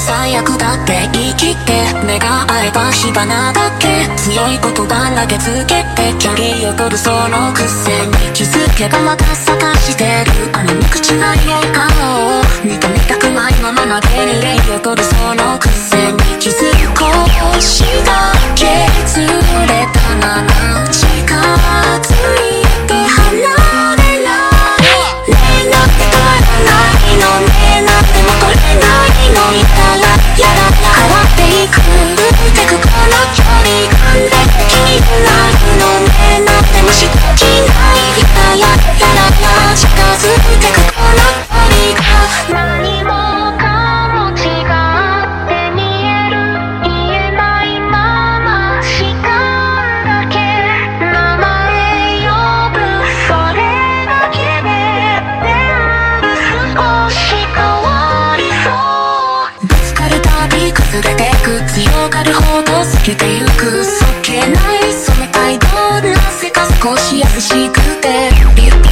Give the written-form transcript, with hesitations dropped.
最悪だって言い切って目が合えば火花だけ強い言葉投げつけて距離を取るそのくせに気づけばまた探してるあの無口な笑顔を認めたくないまま投げる礼を取るそのくせに気づく腰だけずれたまま近づいて離れないねなんて変わらないのねなんて戻れないのいたらやら変わっていくてくこの距離感で気になるのねなんて無視できないいたらやら近づいてくこの距離が何もかも違って見える言えないまま時間だけ名前呼ぶそれだけで全部少し変わりそうぶつかるたび崩れてく強がるほど透けてゆくそっけないその態度なぜか少し優しくて